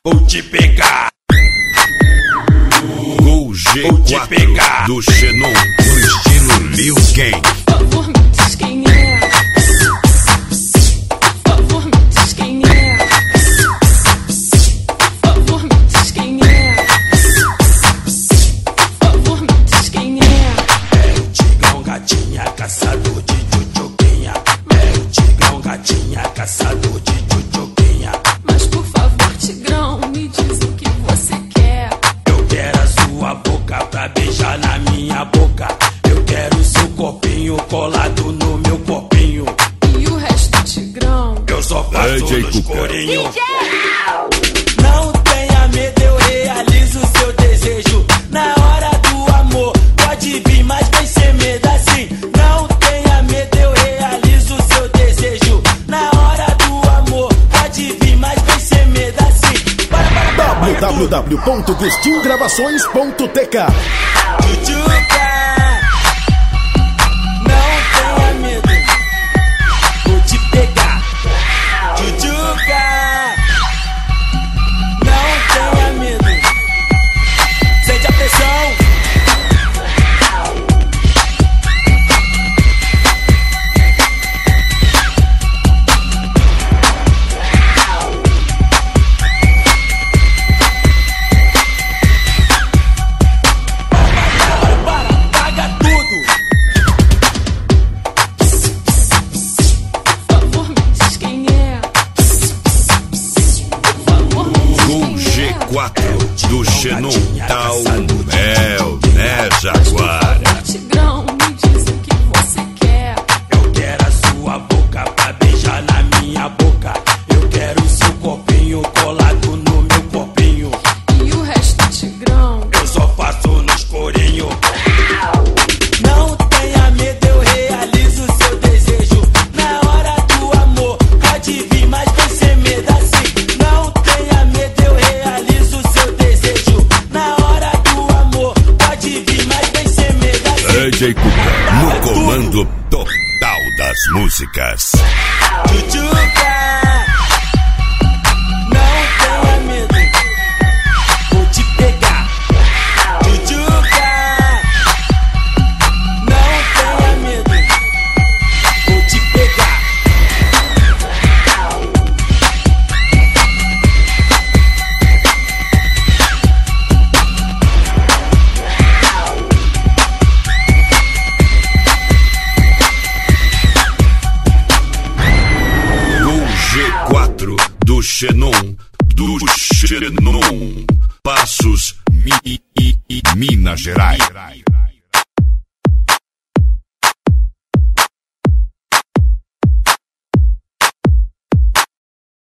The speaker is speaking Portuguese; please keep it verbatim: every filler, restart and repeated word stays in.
Vou te pegar. Gol G quatro do Xenon, no estilo Lil Gang. Por favor, me diz quem é. Por favor, me diz quem é. Por favor, me diz quem é. Por favor, me diz quem é. É o Tigrão Gatinha, caçador de tchutchuquinha. É o Tigrão Gatinha, caçador de tchutchuquinha. Mas por favor, Tigrão, me diz o que você quer. Eu quero a sua boca pra beijar na minha boca. Eu quero seu corpinho colado no meu corpinho. E o resto, Tigrão? Eu só faço D J no escurinho. Não tenha medo, eu realizo seu desejo. Na hora do amor, pode vir, mas vem sem medo assim. Não tenha medo, eu realizo seu desejo. Na hora do amor, pode vir, mas vem sem medo assim. Para, para, para, w w w ponto guestil gravações ponto t k. Tchutchuca, não tenha medo, vou te pegar. Tchutchuca, não tenha medo, sente a pressão. Do Xenon, tá o mel, né, Jaguara? Tigrão, me diz o que você quer. Eu quero a sua boca pra beijar na minha boca. Eu quero seu corpinho colado no meu corpinho. E o resto, Tigrão? Eu só faço no escurinho. Não tenha medo, eu realizo seu desejo. Na hora do amor, pode vir, mas vem sem medo assim. Não tenha medo, eu realizo seu desejo. Na hora do amor, pode vir, mas vem sem medo assim. D J Cuca, no comando total das músicas. Tchutchuca, não tenha medo, vou te pegar. Tchutchuca, não tenha medo, vou te pegar. Gol G quatro do Xenon, do Xenon, Passos, Mi, Minas Gerais.